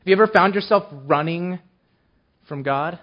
you ever found yourself running from God?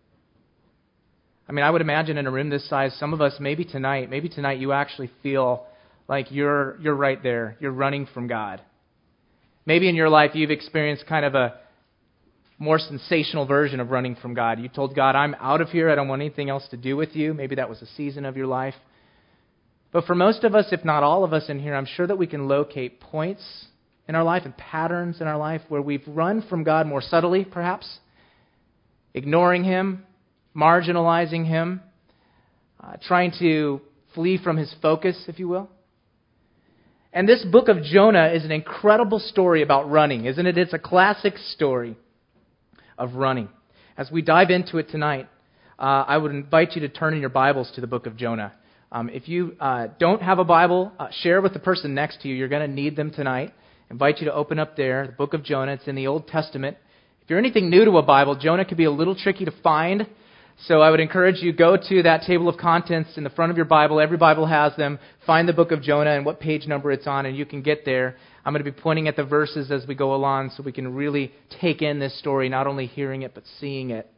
I mean, I would imagine in a room this size, some of us, maybe tonight you actually feel like you're right there. You're running from God. Maybe in your life you've experienced kind of a more sensational version of running from God. You told God, I'm out of here. I don't want anything else to do with you. Maybe that was a season of your life. But for most of us, if not all of us in here, I'm sure that we can locate points in our life and patterns in our life where we've run from God more subtly, perhaps, ignoring Him, marginalizing Him, trying to flee from His focus, if you will. And this book of Jonah is an incredible story about running, isn't it? It's a classic story of running. As we dive into it tonight, I would invite you to turn in your Bibles to the book of Jonah. If you don't have a Bible, share with the person next to you. You're going to need them tonight. I invite you to open up there, the book of Jonah. It's in the Old Testament. If you're anything new to a Bible, Jonah can be a little tricky to find. So I would encourage you, go to that table of contents in the front of your Bible. Every Bible has them. Find the book of Jonah and what page number it's on, and you can get there. I'm going to be pointing at the verses as we go along so we can really take in this story, not only hearing it, but seeing it.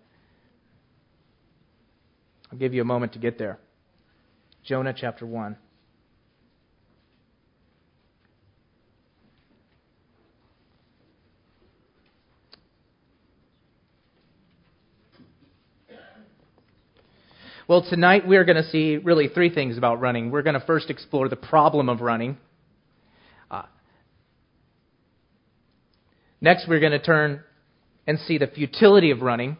I'll give you a moment to get there. Jonah chapter 1. Well, tonight we're going to see really three things about running. We're going to first explore the problem of running. Next, we're going to turn and see the futility of running.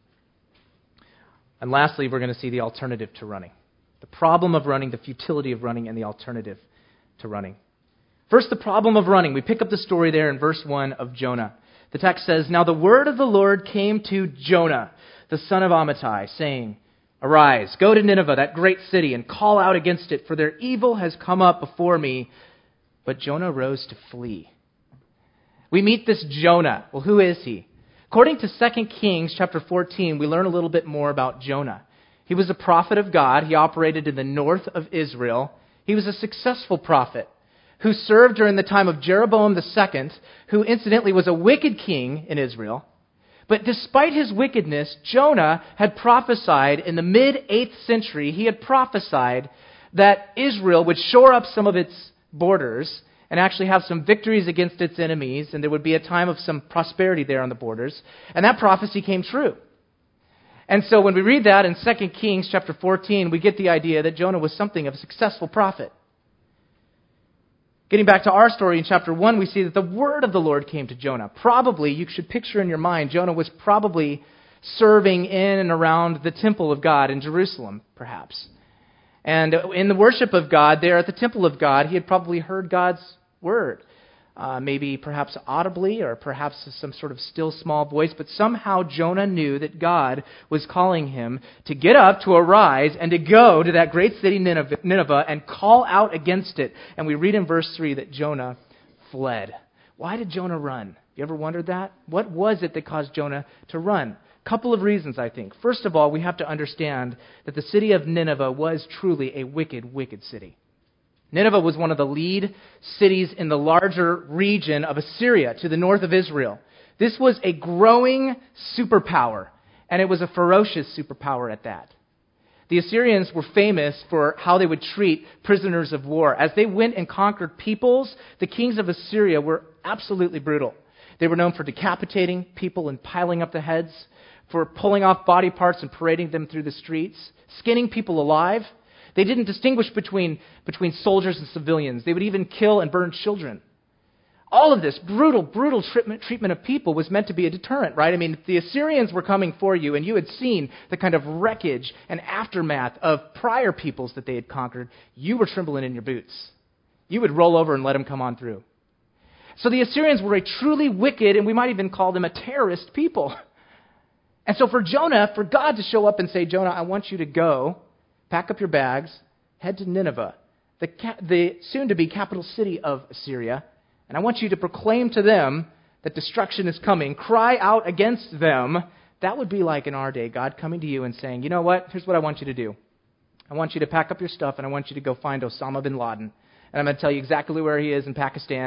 And lastly, we're going to see the alternative to running. The problem of running, the futility of running, and the alternative to running. First, the problem of running. We pick up the story there in verse 1 of Jonah. The text says, Now the word of the Lord came to Jonah, the son of Amittai, saying, Arise, go to Nineveh, that great city, and call out against it, for their evil has come up before me. But Jonah rose to flee. We meet this Jonah. Well, who is he? According to 2 Kings chapter 14, we learn a little bit more about Jonah. He was a prophet of God. He operated in the north of Israel. He was a successful prophet who served during the time of Jeroboam II, who incidentally was a wicked king in Israel. But despite his wickedness, Jonah had prophesied in the mid-8th century, he had prophesied that Israel would shore up some of its borders and actually have some victories against its enemies, and there would be a time of some prosperity there on the borders. And that prophecy came true. And so when we read that in 2 Kings chapter 14, we get the idea that Jonah was something of a successful prophet. Getting back to our story in chapter 1, we see that the word of the Lord came to Jonah. Probably, you should picture in your mind, Jonah was probably serving in and around the temple of God in Jerusalem, perhaps. And in the worship of God there at the temple of God, he had probably heard God's word. Maybe perhaps audibly or perhaps some sort of still small voice, but somehow Jonah knew that God was calling him to get up, to arise, and to go to that great city Nineveh and call out against it. And we read in verse 3 that Jonah fled. Why did Jonah run? You ever wondered that? What was it that caused Jonah to run? A couple of reasons, I think. First of all, we have to understand that the city of Nineveh was truly a wicked, wicked city. Nineveh was one of the lead cities in the larger region of Assyria to the north of Israel. This was a growing superpower, and it was a ferocious superpower at that. The Assyrians were famous for how they would treat prisoners of war. As they went and conquered peoples, the kings of Assyria were absolutely brutal. They were known for decapitating people and piling up the heads, for pulling off body parts and parading them through the streets, skinning people alive. They didn't distinguish between soldiers and civilians. They would even kill and burn children. All of this brutal treatment of people was meant to be a deterrent, right? I mean, if the Assyrians were coming for you and you had seen the kind of wreckage and aftermath of prior peoples that they had conquered, you were trembling in your boots. You would roll over and let them come on through. So the Assyrians were a truly wicked, and we might even call them a terrorist people. And so for Jonah, for God to show up and say, Jonah, I want you to go, pack up your bags, head to Nineveh, the soon-to-be capital city of Assyria, and I want you to proclaim to them that destruction is coming. Cry out against them. That would be like in our day, God coming to you and saying, you know what? Here's what I want you to do. I want you to pack up your stuff, and I want you to go find Osama bin Laden. And I'm going to tell you exactly where he is in Pakistan.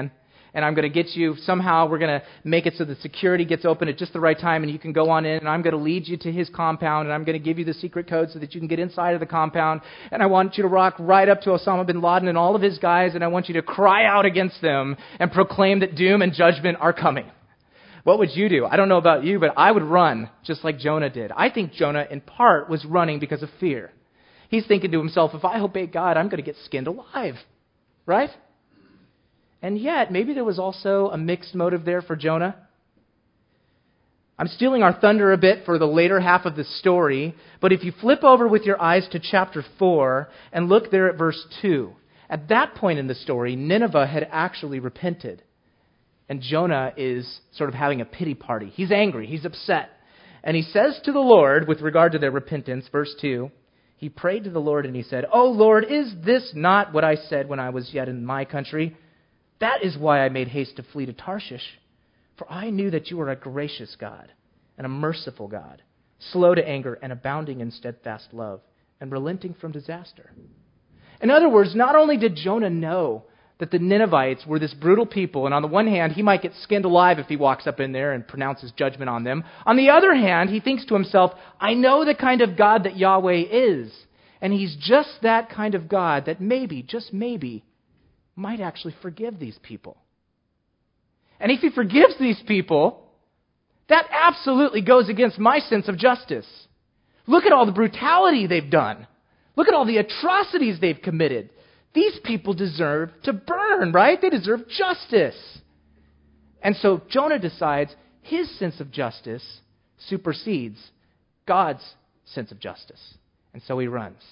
and I'm going to get you, somehow we're going to make it so the security gets open at just the right time and you can go on in, and I'm going to lead you to his compound, and I'm going to give you the secret code so that you can get inside of the compound, and I want you to walk right up to Osama bin Laden and all of his guys, and I want you to cry out against them and proclaim that doom and judgment are coming. What would you do? I don't know about you, but I would run just like Jonah did. I think Jonah, in part, was running because of fear. He's thinking to himself, if I obey God, I'm going to get skinned alive. Right? And yet, maybe there was also a mixed motive there for Jonah. I'm stealing our thunder a bit for the later half of the story, but if you flip over with your eyes to chapter 4 and look there at verse 2, at that point in the story, Nineveh had actually repented. And Jonah is sort of having a pity party. He's angry. He's upset. And he says to the Lord, with regard to their repentance, verse 2, he prayed to the Lord and he said, "O Lord, is this not what I said when I was yet in my country? That is why I made haste to flee to Tarshish. For I knew that you are a gracious God and a merciful God, slow to anger and abounding in steadfast love, and relenting from disaster." In other words, not only did Jonah know that the Ninevites were this brutal people, and on the one hand, he might get skinned alive if he walks up in there and pronounces judgment on them. On the other hand, he thinks to himself, I know the kind of God that Yahweh is, and he's just that kind of God that maybe, just maybe, might actually forgive these people. And if he forgives these people, that absolutely goes against my sense of justice. Look at all the brutality they've done. Look at all the atrocities they've committed. These people deserve to burn, right? They deserve justice. And so Jonah decides his sense of justice supersedes God's sense of justice. And so he runs.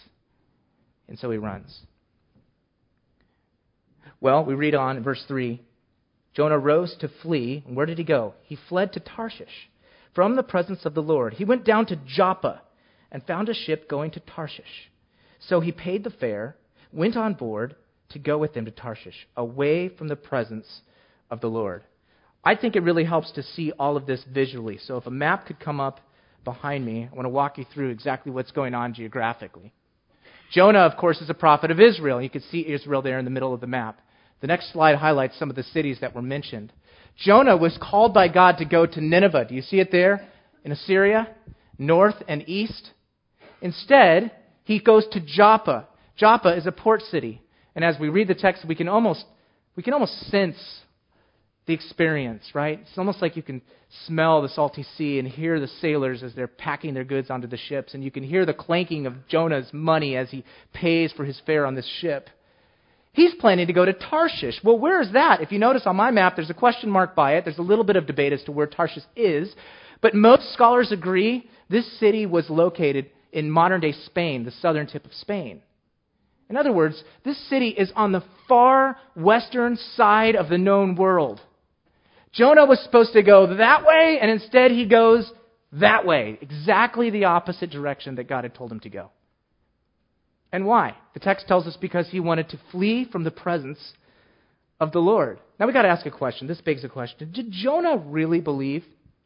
Well, we read on in verse 3. Jonah rose to flee. And where did he go? He fled to Tarshish from the presence of the Lord. He went down to Joppa and found a ship going to Tarshish. So he paid the fare, went on board to go with them to Tarshish, away from the presence of the Lord. I think it really helps to see all of this visually. So if a map could come up behind me, I want to walk you through exactly what's going on geographically. Jonah, of course, is a prophet of Israel. You can see Israel there in the middle of the map. The next slide highlights some of the cities that were mentioned. Jonah was called by God to go to Nineveh. Do you see it there? In Assyria, north and east. Instead, he goes to Joppa. Joppa is a port city. And as we read the text, we can almost sense the experience, right? It's almost like you can smell the salty sea and hear the sailors as they're packing their goods onto the ships. And you can hear the clanking of Jonah's money as he pays for his fare on this ship. He's planning to go to Tarshish. Well, where is that? If you notice on my map, there's a question mark by it. There's a little bit of debate as to where Tarshish is. But most scholars agree this city was located in modern-day Spain, the southern tip of Spain. In other words, this city is on the far western side of the known world. Jonah was supposed to go that way, and instead he goes that way, exactly the opposite direction that God had told him to go. And why? The text tells us because he wanted to flee from the presence of the Lord. Now we've got to ask a question. This begs a question. Did Jonah really believe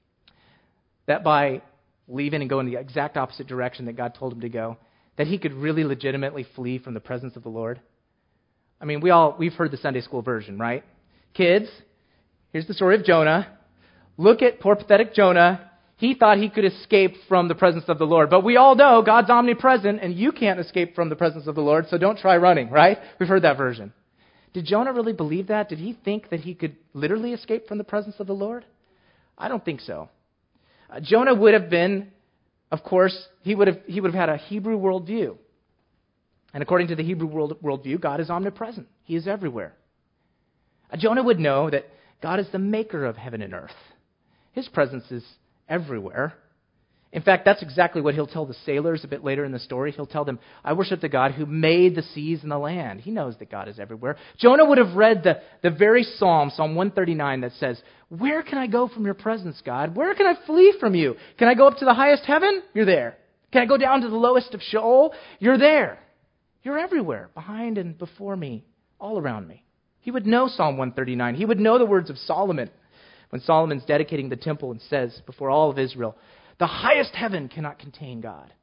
that by leaving and going the exact opposite direction that God told him to go, that he could really legitimately flee from the presence of the Lord? I mean, we've heard the Sunday school version, right? Kids, here's the story of Jonah. Look at poor pathetic Jonah. He thought he could escape from the presence of the Lord. But we all know God's omnipresent and you can't escape from the presence of the Lord, so don't try running, right? We've heard that version. Did Jonah really believe that? Did he think that he could literally escape from the presence of the Lord? I don't think so. Jonah would have been, of course, he would have had a Hebrew worldview. And according to the Hebrew worldview, God is omnipresent. He is everywhere. Jonah would know that God is the maker of heaven and earth. His presence is everywhere. In fact, that's exactly what he'll tell the sailors a bit later in the story. He'll tell them, I worship the God who made the seas and the land. He knows that God is everywhere. Jonah would have read the very Psalm 139, that says, where can I go from your presence, God? Where can I flee from you? Can I go up to the highest heaven? You're there. Can I go down to the lowest of Sheol? You're there. You're everywhere, behind and before me, all around me. He would know Psalm 139. He would know the words of Solomon when Solomon's dedicating the temple and says before all of Israel, the highest heaven cannot contain God.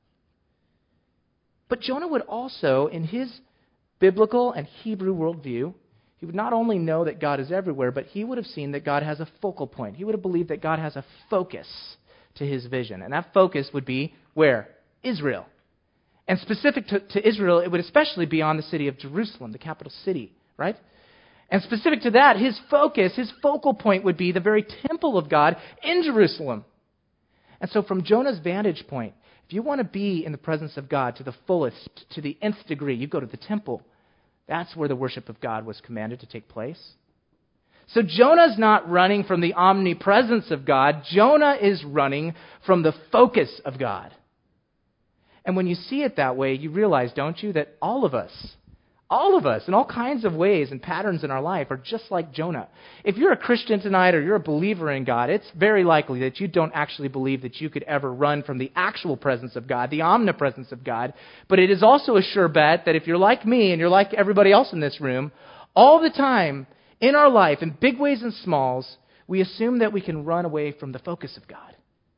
But Jonah would also, in his biblical and Hebrew worldview, he would not only know that God is everywhere, but he would have seen that God has a focal point. He would have believed that God has a focus to his vision. And that focus would be where? Israel. And specific to Israel, it would especially be on the city of Jerusalem, the capital city, right? And specific to that, his focus, his focal point would be the very temple of God in Jerusalem. And so from Jonah's vantage point, if you want to be in the presence of God to the fullest, to the nth degree, you go to the temple. That's where the worship of God was commanded to take place. So Jonah's not running from the omnipresence of God. Jonah is running from the focus of God. And when you see it that way, you realize, don't you, that all of us, in all kinds of ways and patterns in our life are just like Jonah. If you're a Christian tonight or you're a believer in God, it's very likely that you don't actually believe that you could ever run from the actual presence of God, the omnipresence of God. But it is also a sure bet that if you're like me and you're like everybody else in this room, all the time in our life, in big ways and smalls, we assume that we can run away from the focus of God.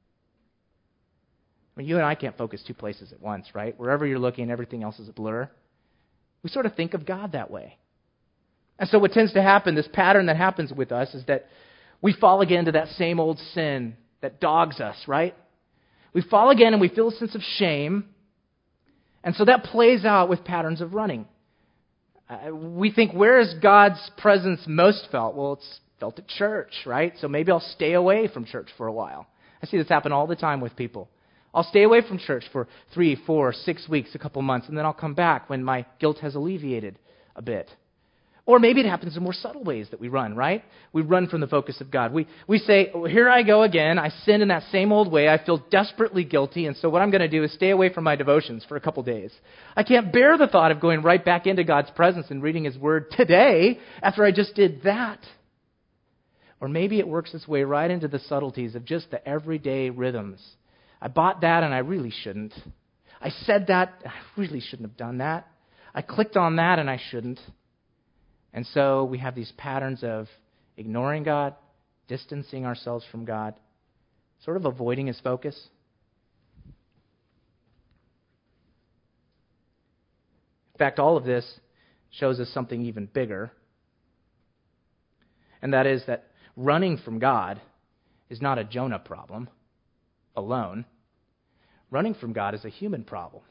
I mean, you and I can't focus two places at once, right? Wherever you're looking, everything else is a blur. We sort of think of God that way. And so what tends to happen, this pattern that happens with us, is that we fall again to that same old sin that dogs us, right? We fall again and we feel a sense of shame. And so that plays out with patterns of running. We think, where is God's presence most felt? Well, it's felt at church, right? So maybe I'll stay away from church for a while. I see this happen all the time with people. I'll stay away from church for 3, 4, 6 weeks, a couple months, and then I'll come back when my guilt has alleviated a bit. Or maybe it happens in more subtle ways that we run, right? We run from the focus of God. We say, oh, here I go again. I sin in that same old way. I feel desperately guilty, and so what I'm going to do is stay away from my devotions for a couple days. I can't bear the thought of going right back into God's presence and reading His Word today after I just did that. Or maybe it works its way right into the subtleties of just the everyday rhythms. I bought that and I really shouldn't. I said that, I really shouldn't have done that. I clicked on that and I shouldn't. And so we have these patterns of ignoring God, distancing ourselves from God, sort of avoiding His focus. In fact, all of this shows us something even bigger. And that is that running from God is not a Jonah problem alone. Running from God is a human problem.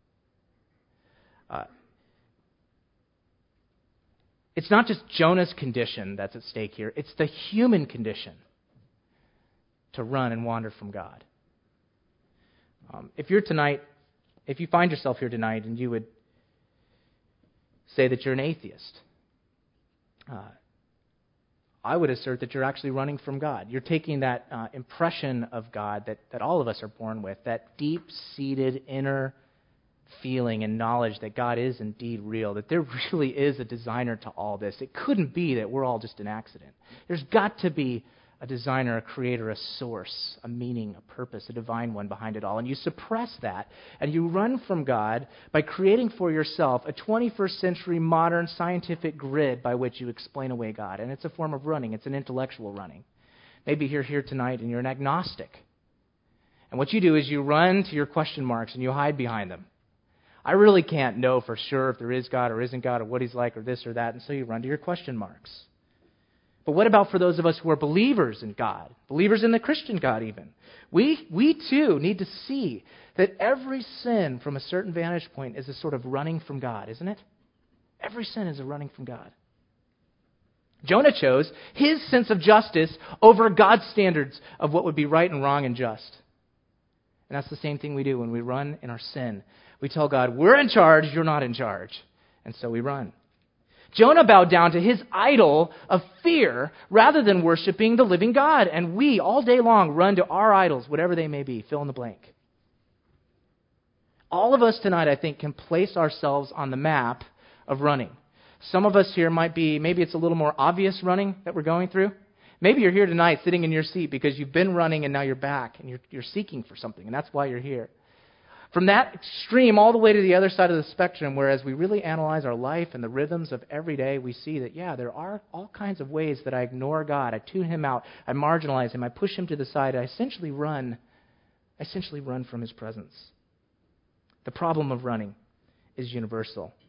It's not just Jonah's condition that's at stake here. It's the human condition to run and wander from God. If you find yourself here tonight and you would say that you're an atheist, I would assert that you're actually running from God. You're taking that impression of God that all of us are born with, that deep-seated inner feeling and knowledge that God is indeed real, that there really is a designer to all this. It couldn't be that we're all just an accident. There's got to be a designer, a creator, a source, a meaning, a purpose, a divine one behind it all. And you suppress that, and you run from God by creating for yourself a 21st century modern scientific grid by which you explain away God. And it's a form of running. It's an intellectual running. Maybe you're here tonight and you're an agnostic. And what you do is you run to your question marks and you hide behind them. I really can't know for sure if there is God or isn't God or what He's like or this or that, and so you run to your question marks. But what about for those of us who are believers in God, believers in the Christian God even? We too need to see that every sin from a certain vantage point is a sort of running from God, isn't it? Every sin is a running from God. Jonah chose his sense of justice over God's standards of what would be right and wrong and just. And that's the same thing we do when we run in our sin. We tell God, we're in charge, you're not in charge. And so we run. Jonah bowed down to his idol of fear rather than worshiping the living God. And we, all day long, run to our idols, whatever they may be. Fill in the blank. All of us tonight, I think, can place ourselves on the map of running. Some of us here might be, maybe it's a little more obvious running that we're going through. Maybe you're here tonight sitting in your seat because you've been running and now you're back and you're seeking for something, and that's why you're here. From that extreme all the way to the other side of the spectrum, whereas we really analyze our life and the rhythms of every day, we see that, yeah, there are all kinds of ways that I ignore God, I tune Him out, I marginalize Him, I push Him to the side, I essentially run from His presence. The problem of running is universal.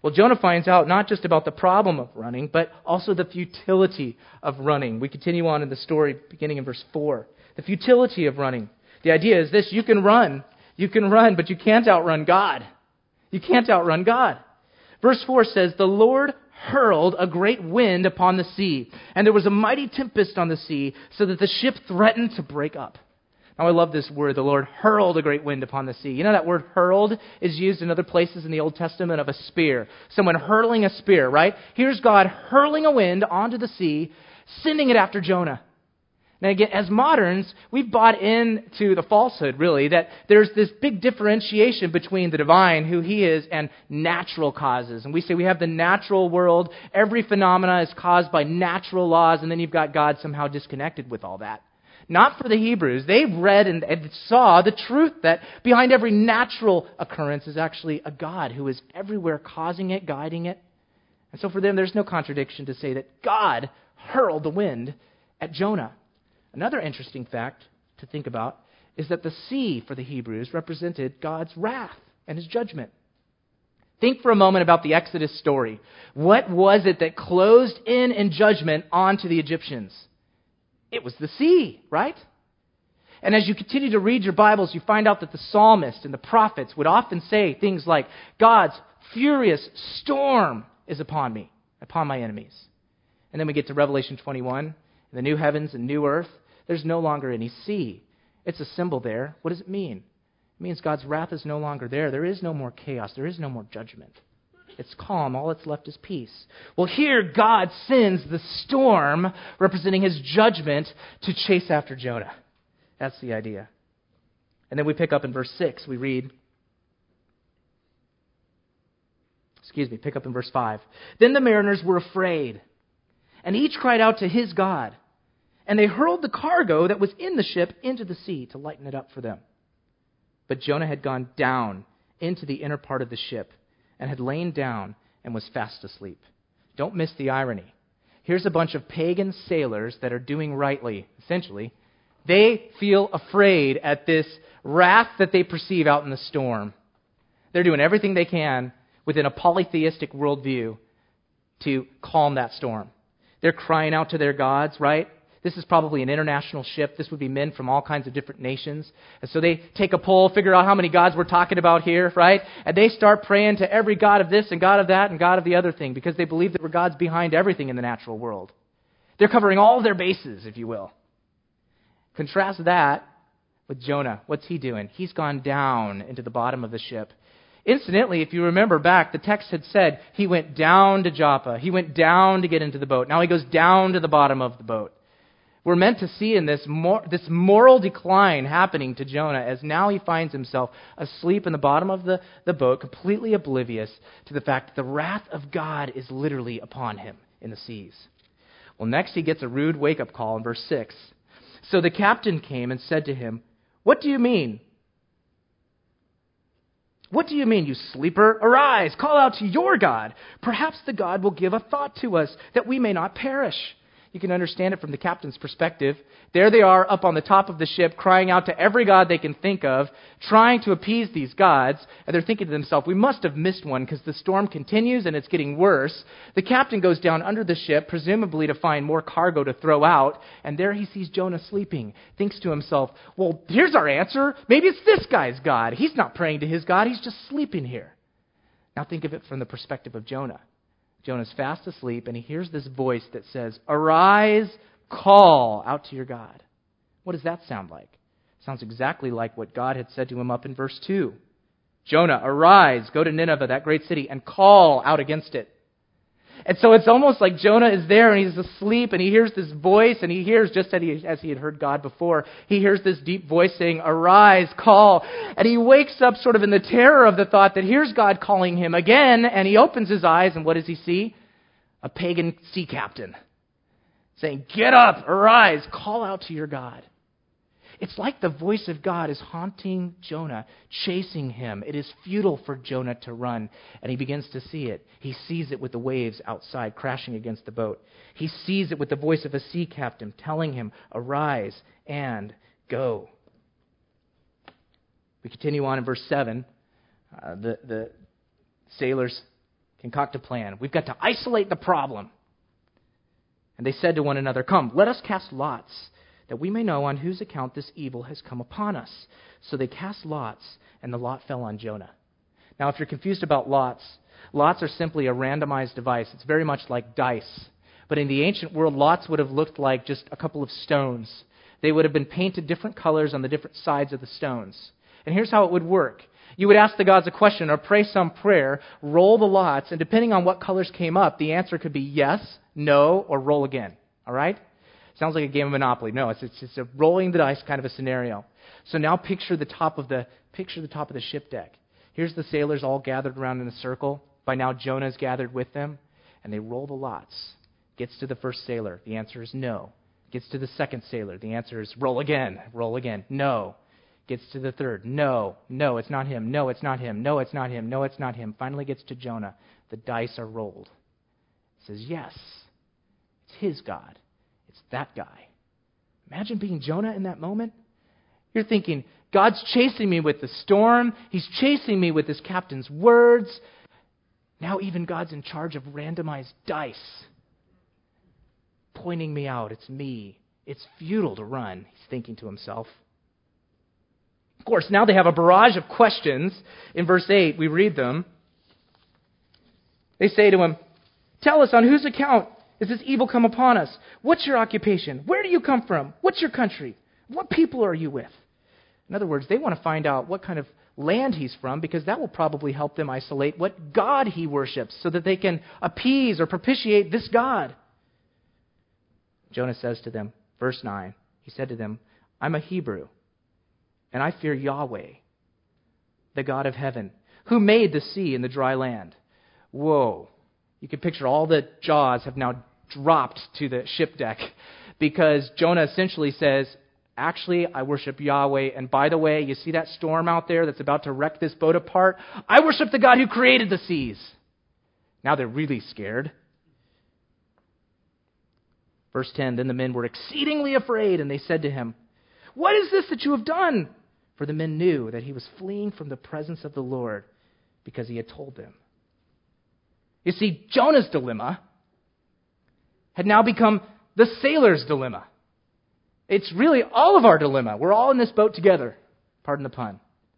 Well, Jonah finds out not just about the problem of running, but also the futility of running. We continue on in the story beginning in verse 4. The futility of running. The idea is this: you can run, but you can't outrun God. You can't outrun God. Verse 4 says, "The Lord hurled a great wind upon the sea, and there was a mighty tempest on the sea, so that the ship threatened to break up." Now, I love this word, the Lord hurled a great wind upon the sea. You know that word hurled is used in other places in the Old Testament of a spear. Someone hurling a spear, right? Here's God hurling a wind onto the sea, sending it after Jonah. Now again, as moderns, we've bought into the falsehood, really, that there's this big differentiation between the divine, who He is, and natural causes. And we say we have the natural world, every phenomena is caused by natural laws, and then you've got God somehow disconnected with all that. Not for the Hebrews. They read and saw the truth that behind every natural occurrence is actually a God who is everywhere causing it, guiding it. And so for them, there's no contradiction to say that God hurled the wind at Jonah. Another interesting fact to think about is that the sea for the Hebrews represented God's wrath and His judgment. Think for a moment about the Exodus story. What was it that closed in judgment onto the Egyptians? It was the sea, right? And as you continue to read your Bibles, you find out that the psalmist and the prophets would often say things like, "God's furious storm is upon me, upon my enemies." And then we get to Revelation 21, in the new heavens and new earth, there's no longer any sea. It's a symbol there. What does it mean? It means God's wrath is no longer there. There is no more chaos. There is no more judgment. It's calm. All that's left is peace. Well, here God sends the storm, representing His judgment, to chase after Jonah. That's the idea. And then we pick up in verse 6. We read, pick up in verse 5. "Then the mariners were afraid, and each cried out to his God. And they hurled the cargo that was in the ship into the sea to lighten it up for them. But Jonah had gone down into the inner part of the ship and had lain down and was fast asleep." Don't miss the irony. Here's a bunch of pagan sailors that are doing rightly, essentially. They feel afraid at this wrath that they perceive out in the storm. They're doing everything they can within a polytheistic worldview to calm that storm. They're crying out to their gods, right? This is probably an international ship. This would be men from all kinds of different nations. And so they take a poll, figure out how many gods we're talking about here, right? And they start praying to every god of this and god of that and god of the other thing, because they believe there were gods behind everything in the natural world. They're covering all their bases, if you will. Contrast that with Jonah. What's he doing? He's gone down into the bottom of the ship. Incidentally, if you remember back, the text had said he went down to Joppa. He went down to get into the boat. Now he goes down to the bottom of the boat. We're meant to see in this moral decline happening to Jonah, as now he finds himself asleep in the bottom of the boat, completely oblivious to the fact that the wrath of God is literally upon him in the seas. Well, next he gets a rude wake-up call in verse 6. "So the captain came and said to him, 'What do you mean? What do you mean, you sleeper? Arise, call out to your God. Perhaps the God will give a thought to us, that we may not perish.'" You can understand it from the captain's perspective. There they are up on the top of the ship, crying out to every god they can think of, trying to appease these gods. And they're thinking to themselves, we must have missed one because the storm continues and it's getting worse. The captain goes down under the ship, presumably to find more cargo to throw out. And there he sees Jonah sleeping. Thinks to himself, well, here's our answer. Maybe it's this guy's God. He's not praying to his God. He's just sleeping here. Now think of it from the perspective of Jonah. Jonah's fast asleep, and he hears this voice that says, "Arise, call out to your God." What does that sound like? It sounds exactly like what God had said to him up in verse 2. "Jonah, arise, go to Nineveh, that great city, and call out against it." And so it's almost like Jonah is there, and he's asleep, and he hears this voice, and he hears, just as he had heard God before, he hears this deep voice saying, "Arise, call." And he wakes up sort of in the terror of the thought that here's God calling him again, and he opens his eyes, and what does he see? A pagan sea captain saying, "Get up, arise, call out to your God." It's like the voice of God is haunting Jonah, chasing him. It is futile for Jonah to run, and he begins to see it. He sees it with the waves outside crashing against the boat. He sees it with the voice of a sea captain telling him, "Arise and go." We continue on in verse 7. The sailors concoct a plan. We've got to isolate the problem. And they said to one another, "Come, let us cast lots, that we may know on whose account this evil has come upon us." So they cast lots, and the lot fell on Jonah. Now, if you're confused about lots, lots are simply a randomized device. It's very much like dice. But in the ancient world, lots would have looked like just a couple of stones. They would have been painted different colors on the different sides of the stones. And here's how it would work. You would ask the gods a question or pray some prayer, roll the lots, and depending on what colors came up, the answer could be yes, no, or roll again. All right? Sounds like a game of Monopoly. No, it's a rolling the dice kind of a scenario. So now picture the top of the ship deck. Here's the sailors all gathered around in a circle. By now Jonah's gathered with them, and they roll the lots. Gets to the first sailor. The answer is no. Gets to the second sailor. The answer is roll again, no. Gets to the third. No, it's not him. No, it's not him. No, it's not him. No, it's not him. Finally gets to Jonah. The dice are rolled. It says, yes, it's his God. It's that guy. Imagine being Jonah in that moment. You're thinking, God's chasing me with the storm. He's chasing me with his captain's words. Now even God's in charge of randomized dice, pointing me out. It's me. It's futile to run, he's thinking to himself. Of course, now they have a barrage of questions. In verse 8, we read them. They say to him, "Tell us, on whose account is this evil come upon us? What's your occupation? Where do you come from? What's your country? What people are you with?" In other words, they want to find out what kind of land he's from, because that will probably help them isolate what God he worships so that they can appease or propitiate this God. Jonah says to them, verse 9, he said to them, "I'm a Hebrew, and I fear Yahweh, the God of heaven, who made the sea and the dry land." Whoa. You can picture all the jaws have now dropped to the ship deck, because Jonah essentially says, actually, I worship Yahweh, and by the way, you see that storm out there that's about to wreck this boat apart? I worship the God who created the seas. Now they're really scared. Verse 10, then the men were exceedingly afraid, and they said to him, "What is this that you have done?" For the men knew that he was fleeing from the presence of the Lord, because he had told them. You see, Jonah's dilemma had now become the sailor's dilemma. It's really all of our dilemma. We're all in this boat together. Pardon the pun.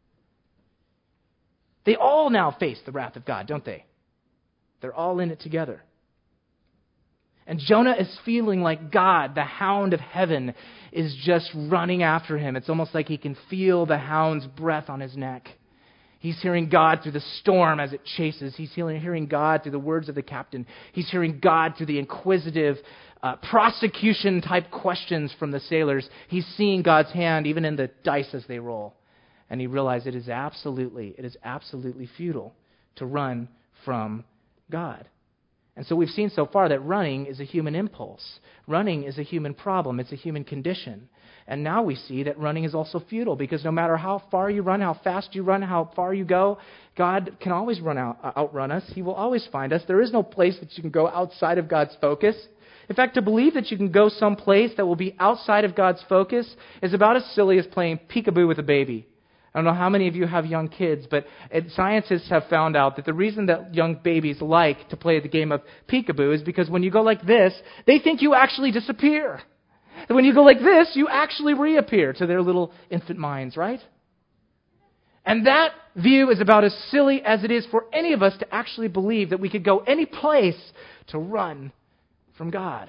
They all now face the wrath of God, don't they? They're all in it together. And Jonah is feeling like God, the hound of heaven, is just running after him. It's almost like he can feel the hound's breath on his neck. He's hearing God through the storm as it chases. He's hearing God through the words of the captain. He's hearing God through the inquisitive prosecution-type questions from the sailors. He's seeing God's hand even in the dice as they roll. And he realizes it is absolutely futile to run from God. And so we've seen so far that running is a human impulse. Running is a human problem. It's a human condition. And now we see that running is also futile, because no matter how far you run, how fast you run, how far you go, God can always outrun us. He will always find us. There is no place that you can go outside of God's focus. In fact, to believe that you can go someplace that will be outside of God's focus is about as silly as playing peekaboo with a baby. I don't know how many of you have young kids, but scientists have found out that the reason that young babies like to play the game of peekaboo is because when you go like this, they think you actually disappear. And when you go like this, you actually reappear to their little infant minds, right? And that view is about as silly as it is for any of us to actually believe that we could go any place to run from God.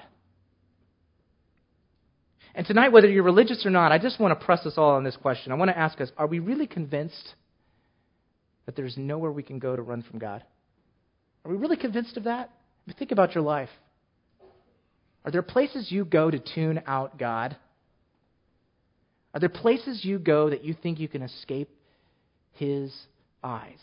And tonight, whether you're religious or not, I just want to press us all on this question. I want to ask us, are we really convinced that there's nowhere we can go to run from God? Are we really convinced of that? Think about your life. Are there places you go to tune out God? Are there places you go that you think you can escape His eyes?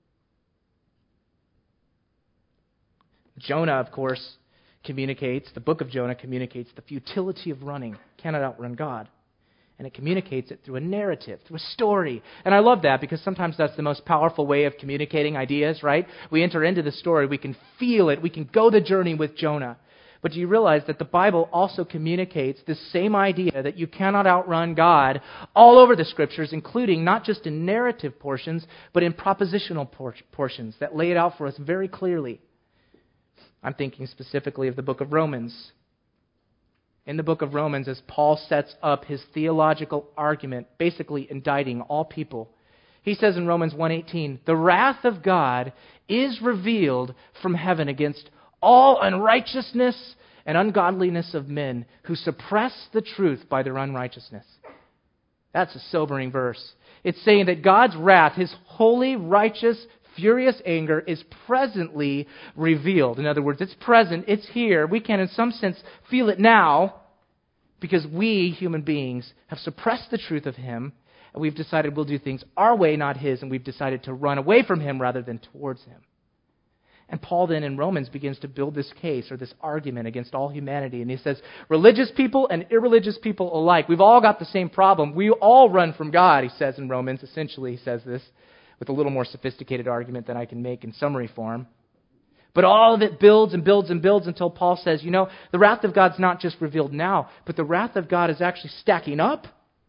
Jonah, of course, the book of Jonah communicates the futility of running. Cannot outrun God. And it communicates it through a narrative, through a story. And I love that, because sometimes that's the most powerful way of communicating ideas, right? We enter into the story, we can feel it, we can go the journey with Jonah. But do you realize that the Bible also communicates this same idea that you cannot outrun God all over the Scriptures, including not just in narrative portions, but in propositional portions that lay it out for us very clearly. I'm thinking specifically of the book of Romans. In the book of Romans, as Paul sets up his theological argument, basically indicting all people, he says in Romans 1:18, "The wrath of God is revealed from heaven against all unrighteousness and ungodliness of men who suppress the truth by their unrighteousness." That's a sobering verse. It's saying that God's wrath, His holy, righteous, furious anger, is presently revealed. In other words, it's present, it's here. We can, in some sense, feel it now because we, human beings, have suppressed the truth of Him, and we've decided we'll do things our way, not His, and we've decided to run away from Him rather than towards Him. And Paul then in Romans begins to build this case or this argument against all humanity. And he says, religious people and irreligious people alike, we've all got the same problem. We all run from God, he says in Romans. Essentially, he says this with a little more sophisticated argument than I can make in summary form. But all of it builds and builds and builds until Paul says, the wrath of God's not just revealed now, but the wrath of God is actually stacking up.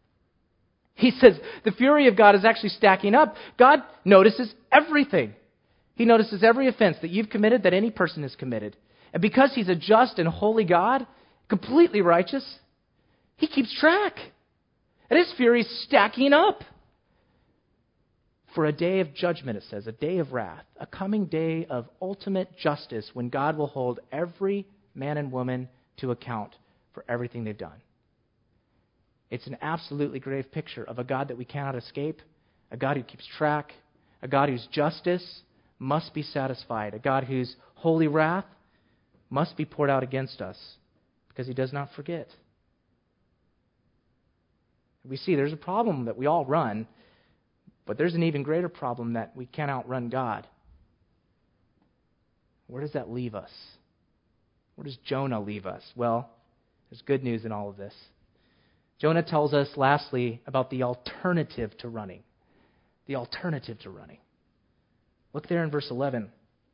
He says the fury of God is actually stacking up. God notices everything. He notices every offense that you've committed, that any person has committed. And because He's a just and holy God, completely righteous, He keeps track. And His fury is stacking up. For a day of judgment, it says, a day of wrath, a coming day of ultimate justice when God will hold every man and woman to account for everything they've done. It's an absolutely grave picture of a God that we cannot escape, a God who keeps track, a God whose justice must be satisfied, a God whose holy wrath must be poured out against us because He does not forget. We see there's a problem that we all run, but there's an even greater problem that we can't outrun God. Where does that leave us? Where does Jonah leave us? Well, there's good news in all of this. Jonah tells us, lastly, about the alternative to running. The alternative to running. Look there in verse 11.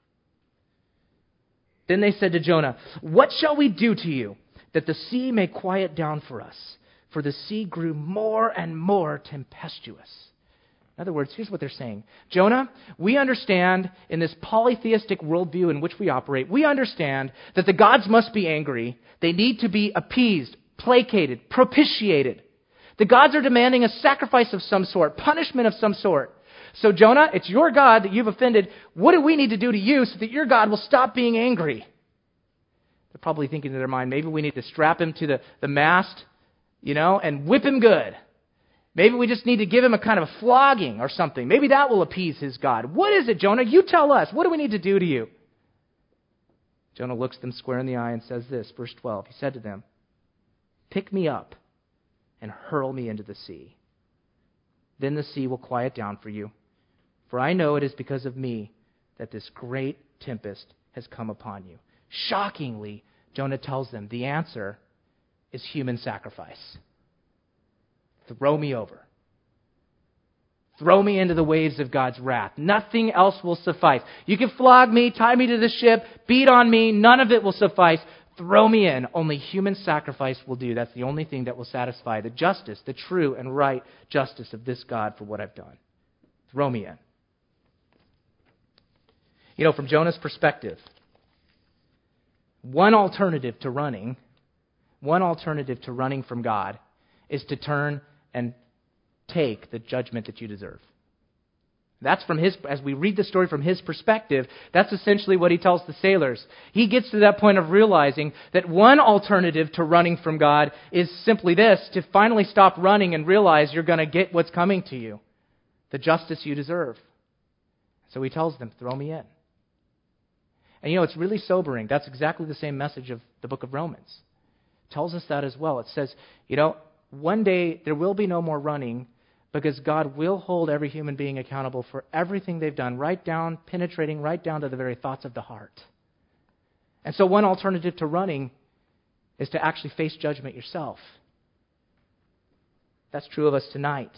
Then they said to Jonah, "What shall we do to you, that the sea may quiet down for us? For the sea grew more and more tempestuous." In other words, here's what they're saying. Jonah, we understand in this polytheistic worldview in which we operate, we understand that the gods must be angry. They need to be appeased, placated, propitiated. The gods are demanding a sacrifice of some sort, punishment of some sort. So Jonah, it's your God that you've offended. What do we need to do to you so that your God will stop being angry? They're probably thinking in their mind, maybe we need to strap him to the mast, and whip him good. Maybe we just need to give him a kind of a flogging or something. Maybe that will appease his God. What is it, Jonah? You tell us. What do we need to do to you? Jonah looks them square in the eye and says this, verse 12. He said to them, "Pick me up and hurl me into the sea. Then the sea will quiet down for you. For I know it is because of me that this great tempest has come upon you." Shockingly, Jonah tells them the answer is human sacrifice. Throw me over. Throw me into the waves of God's wrath. Nothing else will suffice. You can flog me, tie me to the ship, beat on me. None of it will suffice. Throw me in. Only human sacrifice will do. That's the only thing that will satisfy the justice, the true and right justice of this God for what I've done. Throw me in. From Jonah's perspective, one alternative to running from God is to turn and take the judgment that you deserve. That's from as we read the story from his perspective, that's essentially what he tells the sailors. He gets to that point of realizing that one alternative to running from God is simply this, to finally stop running and realize you're going to get what's coming to you, the justice you deserve. So he tells them, throw me in. And it's really sobering. That's exactly the same message of the book of Romans. It tells us that as well. It says, one day there will be no more running because God will hold every human being accountable for everything they've done, penetrating right down to the very thoughts of the heart. And so one alternative to running is to actually face judgment yourself. That's true of us tonight.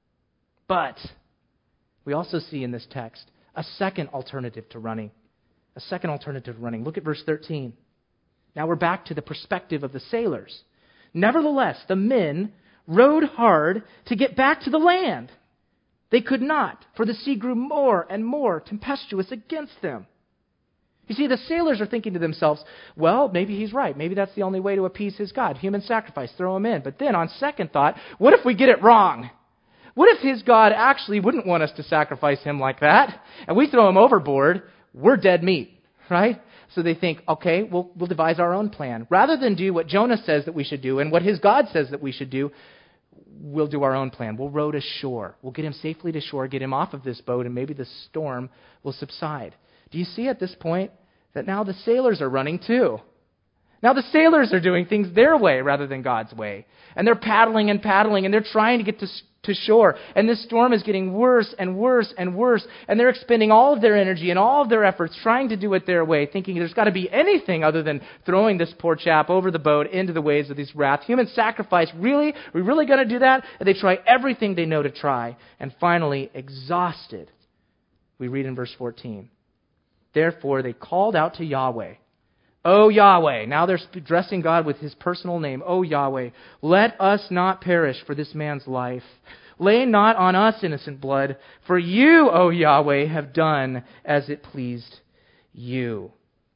But we also see in this text a second alternative to running. A second alternative to running. Look at verse 13. Now we're back to the perspective of the sailors. Nevertheless, the men rowed hard to get back to the land. They could not, for the sea grew more and more tempestuous against them. You see, the sailors are thinking to themselves, well, maybe he's right. Maybe that's the only way to appease his God. Human sacrifice, throw him in. But then on second thought, what if we get it wrong? What if his God actually wouldn't want us to sacrifice him like that? And we throw him overboard, we're dead meat, right? So they think, okay, we'll devise our own plan. Rather than do what Jonah says that we should do and what his God says that we should do, we'll do our own plan. We'll row to shore. We'll get him safely to shore, get him off of this boat, and maybe the storm will subside. Do you see at this point that now the sailors are running too? Now the sailors are doing things their way rather than God's way. And they're paddling, and they're trying to get to shore. And this storm is getting worse and worse and worse. And they're expending all of their energy and all of their efforts trying to do it their way, thinking there's got to be anything other than throwing this poor chap over the boat into the waves of this wrath. Human sacrifice, really? Are we really going to do that? And they try everything they know to try. And finally, exhausted, we read in verse 14. Therefore, they called out to Yahweh. O Yahweh. Now they're addressing God with his personal name. O Yahweh, let us not perish for this man's life. Lay not on us innocent blood, for you, O Yahweh, have done as it pleased you.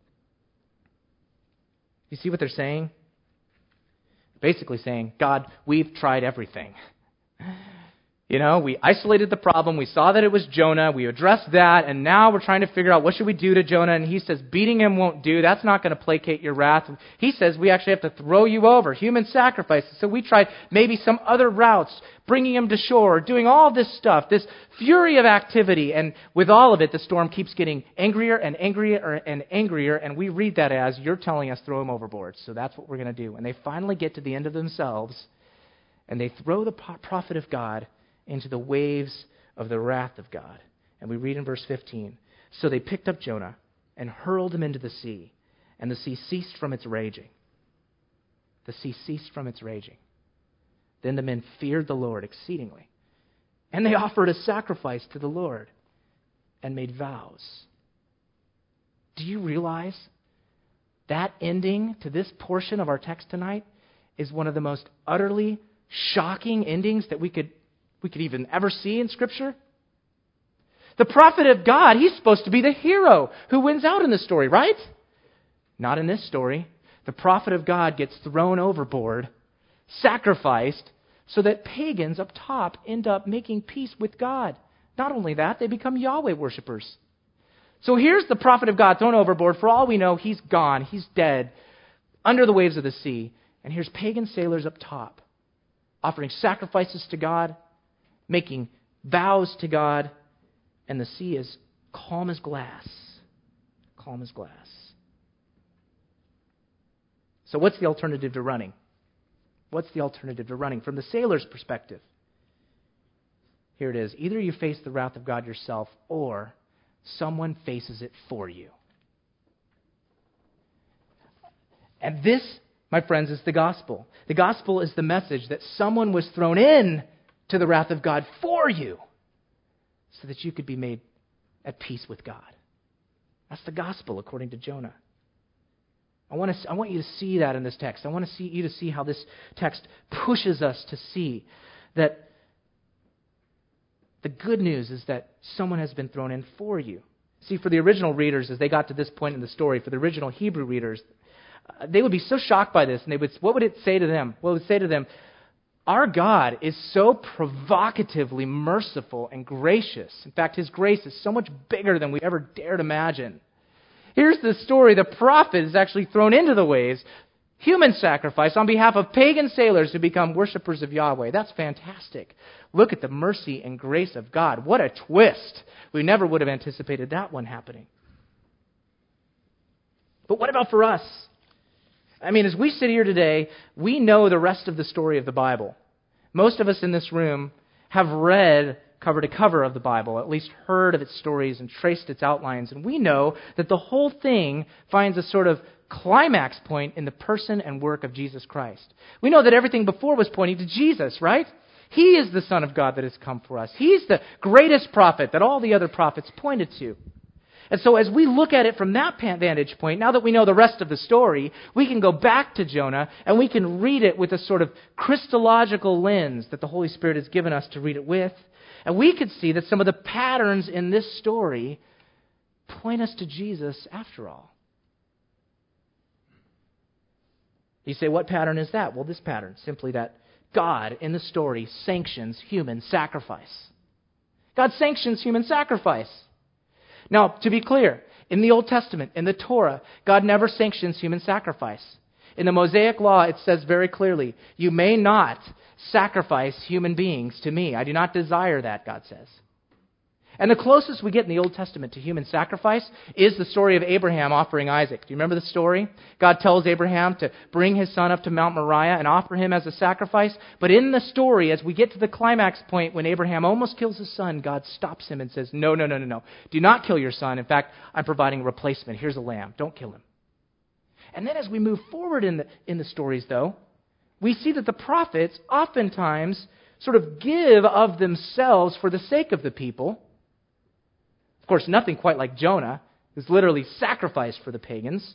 You see what they're saying? Basically saying, God, we've tried everything. You know, we isolated the problem. We saw that it was Jonah. We addressed that. And now we're trying to figure out what should we do to Jonah. And he says, beating him won't do. That's not going to placate your wrath. He says we actually have to throw you over. Human sacrifice. So we tried maybe some other routes, bringing him to shore, doing all this stuff, this fury of activity. And with all of it, the storm keeps getting angrier and angrier and angrier. And we read that as, you're telling us throw him overboard. So that's what we're going to do. And they finally get to the end of themselves. And they throw the prophet of God into the waves of the wrath of God. And we read in verse 15, so they picked up Jonah and hurled him into the sea, and the sea ceased from its raging. The sea ceased from its raging. Then the men feared the Lord exceedingly, and they offered a sacrifice to the Lord and made vows. Do you realize that ending to this portion of our text tonight is one of the most utterly shocking endings that we could even ever see in Scripture? The prophet of God, he's supposed to be the hero who wins out in the story, right? Not in this story. The prophet of God gets thrown overboard, sacrificed, so that pagans up top end up making peace with God. Not only that, they become Yahweh worshipers. So here's the prophet of God thrown overboard. For all we know, he's gone. He's dead under the waves of the sea. And here's pagan sailors up top offering sacrifices to God, making vows to God, and the sea is calm as glass. Calm as glass. So what's the alternative to running? What's the alternative to running? From the sailor's perspective, here it is. Either you face the wrath of God yourself, or someone faces it for you. And this, my friends, is the gospel. The gospel is the message that someone was thrown in to the wrath of God for you, so that you could be made at peace with God. That's the gospel according to Jonah. I want you to see that in this text. I want you to see how this text pushes us to see that the good news is that someone has been thrown in for you. See, for the original readers, as they got to this point in the story, for the original Hebrew readers, they would be so shocked by this, and what would it say to them? Well, it would say to them, our God is so provocatively merciful and gracious. In fact, his grace is so much bigger than we ever dared imagine. Here's the story. The prophet is actually thrown into the waves. Human sacrifice on behalf of pagan sailors who become worshipers of Yahweh. That's fantastic. Look at the mercy and grace of God. What a twist. We never would have anticipated that one happening. But what about for us? I mean, as we sit here today, we know the rest of the story of the Bible. Most of us in this room have read cover to cover of the Bible, at least heard of its stories and traced its outlines. And we know that the whole thing finds a sort of climax point in the person and work of Jesus Christ. We know that everything before was pointing to Jesus, right? He is the Son of God that has come for us. He's the greatest prophet that all the other prophets pointed to. And so as we look at it from that vantage point, now that we know the rest of the story, we can go back to Jonah and we can read it with a sort of Christological lens that the Holy Spirit has given us to read it with. And we could see that some of the patterns in this story point us to Jesus after all. You say, what pattern is that? Well, this pattern, simply that God in the story sanctions human sacrifice. God sanctions human sacrifice. Now, to be clear, in the Old Testament, in the Torah, God never sanctions human sacrifice. In the Mosaic Law, it says very clearly, you may not sacrifice human beings to me. I do not desire that, God says. And the closest we get in the Old Testament to human sacrifice is the story of Abraham offering Isaac. Do you remember the story? God tells Abraham to bring his son up to Mount Moriah and offer him as a sacrifice. But in the story, as we get to the climax point when Abraham almost kills his son, God stops him and says, no. Do not kill your son. In fact, I'm providing a replacement. Here's a lamb. Don't kill him. And then as we move forward in the stories, though, we see that the prophets oftentimes sort of give of themselves for the sake of the people. Of course, nothing quite like Jonah, who's literally sacrificed for the pagans.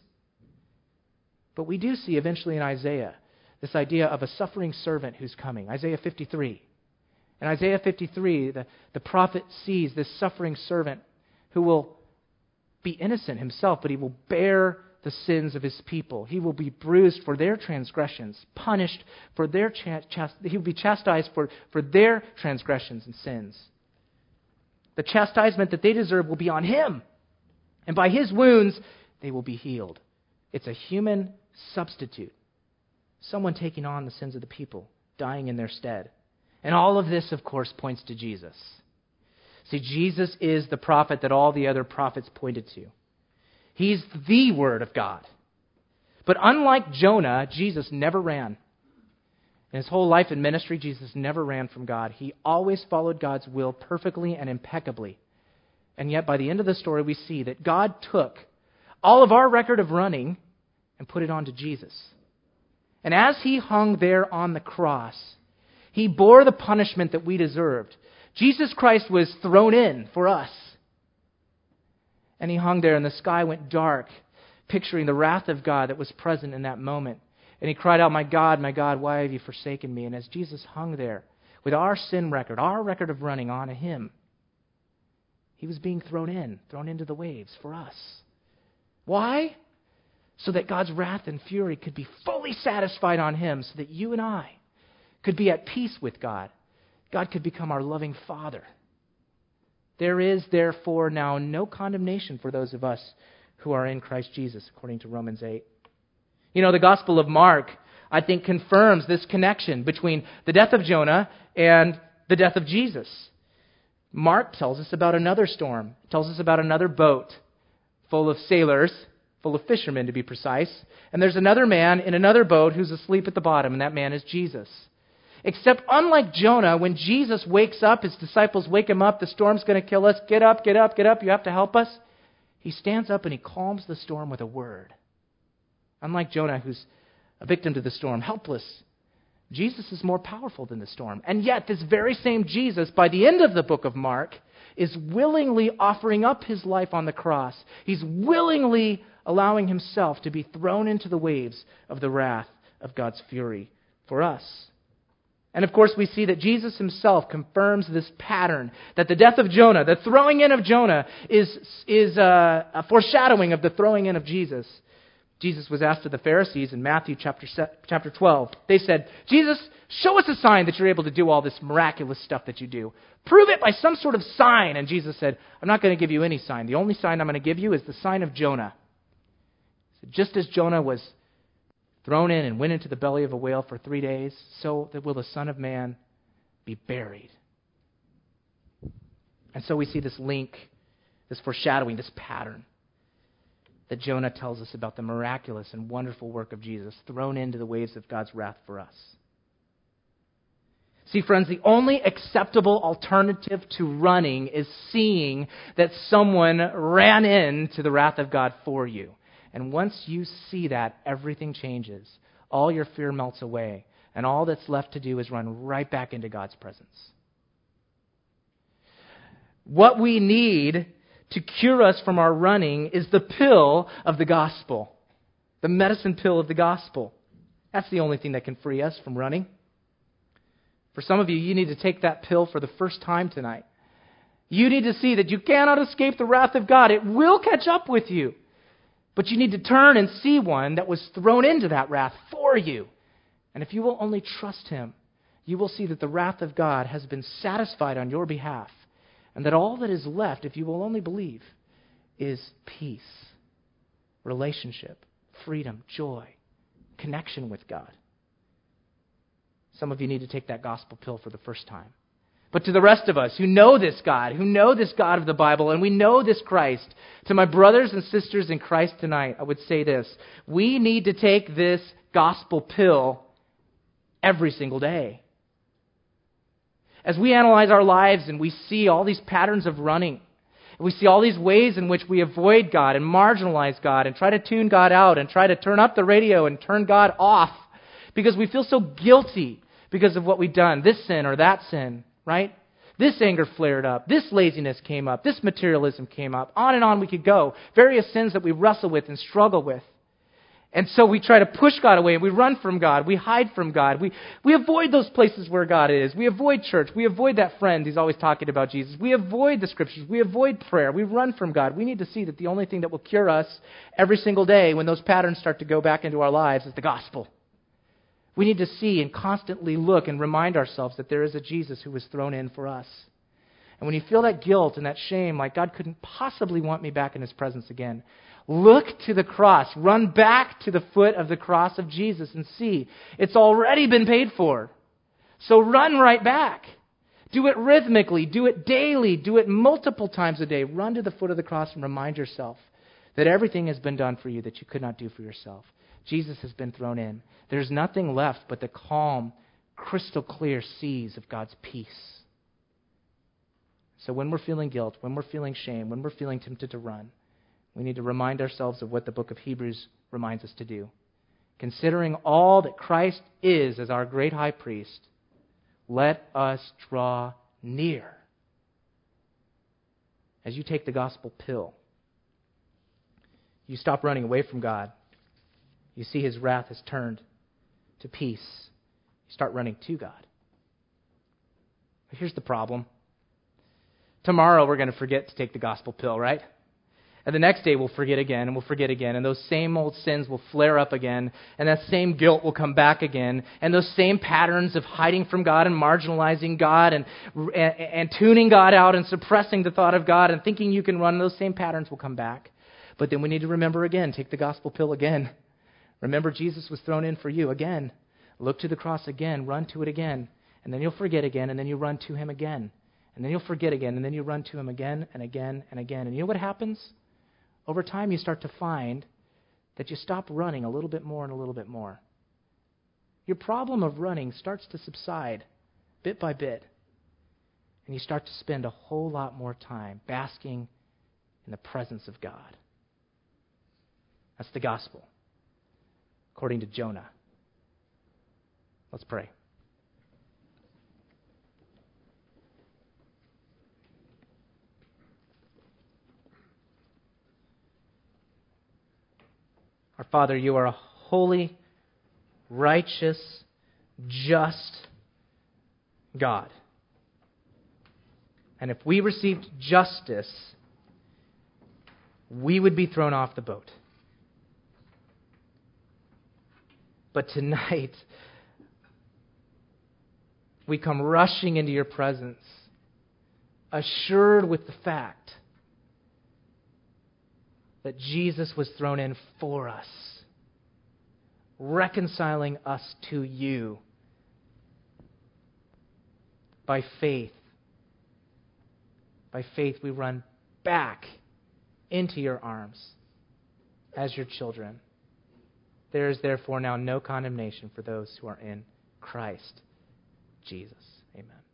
But we do see eventually in Isaiah this idea of a suffering servant who's coming. Isaiah 53. In Isaiah 53, the prophet sees this suffering servant who will be innocent himself, but he will bear the sins of his people. He will be bruised for their transgressions, punished for their he will be chastised for their transgressions and sins. The chastisement that they deserve will be on him, and by his wounds they will be healed. It's a human substitute, someone taking on the sins of the people, dying in their stead. And all of this, of course, points to Jesus. See, Jesus is the prophet that all the other prophets pointed to. He's the Word of God. But unlike Jonah, Jesus never ran. In his whole life and ministry, Jesus never ran from God. He always followed God's will perfectly and impeccably. And yet, by the end of the story, we see that God took all of our record of running and put it onto Jesus. And as he hung there on the cross, he bore the punishment that we deserved. Jesus Christ was thrown in for us. And he hung there, and the sky went dark, picturing the wrath of God that was present in that moment. And he cried out, my God, why have you forsaken me? And as Jesus hung there with our sin record, our record of running on him, he was being thrown into the waves for us. Why? So that God's wrath and fury could be fully satisfied on him, so that you and I could be at peace with God. God could become our loving Father. There is, therefore, now no condemnation for those of us who are in Christ Jesus, according to Romans 8. You know, the Gospel of Mark, I think, confirms this connection between the death of Jonah and the death of Jesus. Mark tells us about another storm. It tells us about another boat full of sailors, full of fishermen to be precise. And there's another man in another boat who's asleep at the bottom, and that man is Jesus. Except unlike Jonah, when Jesus wakes up, his disciples wake him up, the storm's going to kill us, get up, you have to help us. He stands up and he calms the storm with a word. Unlike Jonah, who's a victim to the storm, helpless, Jesus is more powerful than the storm. And yet, this very same Jesus, by the end of the book of Mark, is willingly offering up his life on the cross. He's willingly allowing himself to be thrown into the waves of the wrath of God's fury for us. And of course, we see that Jesus himself confirms this pattern, that the death of Jonah, the throwing in of Jonah, is a foreshadowing of the throwing in of Jesus. Jesus was asked of the Pharisees in Matthew chapter 12. They said, Jesus, show us a sign that you're able to do all this miraculous stuff that you do. Prove it by some sort of sign. And Jesus said, I'm not going to give you any sign. The only sign I'm going to give you is the sign of Jonah. So just as Jonah was thrown in and went into the belly of a whale for 3 days, so that will the Son of Man be buried. And so we see this link, this foreshadowing, this pattern that Jonah tells us about the miraculous and wonderful work of Jesus thrown into the waves of God's wrath for us. See, friends, the only acceptable alternative to running is seeing that someone ran into the wrath of God for you. And once you see that, everything changes. All your fear melts away. And all that's left to do is run right back into God's presence. What we need to cure us from our running is the pill of the gospel, the medicine pill of the gospel. That's the only thing that can free us from running. For some of you, you need to take that pill for the first time tonight. You need to see that you cannot escape the wrath of God. It will catch up with you. But you need to turn and see one that was thrown into that wrath for you. And if you will only trust Him, you will see that the wrath of God has been satisfied on your behalf. And that all that is left, if you will only believe, is peace, relationship, freedom, joy, connection with God. Some of you need to take that gospel pill for the first time. But to the rest of us who know this God of the Bible, and we know this Christ, to my brothers and sisters in Christ tonight, I would say this: we need to take this gospel pill every single day. As we analyze our lives and we see all these patterns of running, and we see all these ways in which we avoid God and marginalize God and try to tune God out and try to turn up the radio and turn God off because we feel so guilty because of what we've done, this sin or that sin, right? This anger flared up. This laziness came up. This materialism came up. On and on we could go. Various sins that we wrestle with and struggle with. And so we try to push God away. We run from God. We hide from God. We avoid those places where God is. We avoid church. We avoid that friend who's always talking about Jesus. We avoid the Scriptures. We avoid prayer. We run from God. We need to see that the only thing that will cure us every single day when those patterns start to go back into our lives is the gospel. We need to see and constantly look and remind ourselves that there is a Jesus who was thrown in for us. And when you feel that guilt and that shame, like God couldn't possibly want me back in His presence again, look to the cross. Run back to the foot of the cross of Jesus and see it's already been paid for. So run right back. Do it rhythmically. Do it daily. Do it multiple times a day. Run to the foot of the cross and remind yourself that everything has been done for you that you could not do for yourself. Jesus has been thrown in. There's nothing left but the calm, crystal clear seas of God's peace. So when we're feeling guilt, when we're feeling shame, when we're feeling tempted to run, we need to remind ourselves of what the book of Hebrews reminds us to do. Considering all that Christ is as our great high priest, let us draw near. As you take the gospel pill, you stop running away from God. You see His wrath has turned to peace. You start running to God. But here's the problem. Tomorrow we're going to forget to take the gospel pill, right? And the next day we'll forget again, and we'll forget again, and those same old sins will flare up again, and that same guilt will come back again, and those same patterns of hiding from God and marginalizing God and tuning God out and suppressing the thought of God and thinking you can run, those same patterns will come back. But then we need to remember again, take the gospel pill again. Remember Jesus was thrown in for you again. Look to the cross again, run to it again, and then you'll forget again, and then you run to Him again. And then you'll forget again, and then you run to Him again and again and again. And you know what happens? Over time, you start to find that you stop running a little bit more and a little bit more. Your problem of running starts to subside bit by bit. And you start to spend a whole lot more time basking in the presence of God. That's the gospel, according to Jonah. Let's pray. Our Father, You are a holy, righteous, just God. And if we received justice, we would be thrown off the boat. But tonight, we come rushing into Your presence, assured with the fact that Jesus was thrown in for us, reconciling us to You by faith. By faith, we run back into Your arms as Your children. There is therefore now no condemnation for those who are in Christ Jesus. Amen.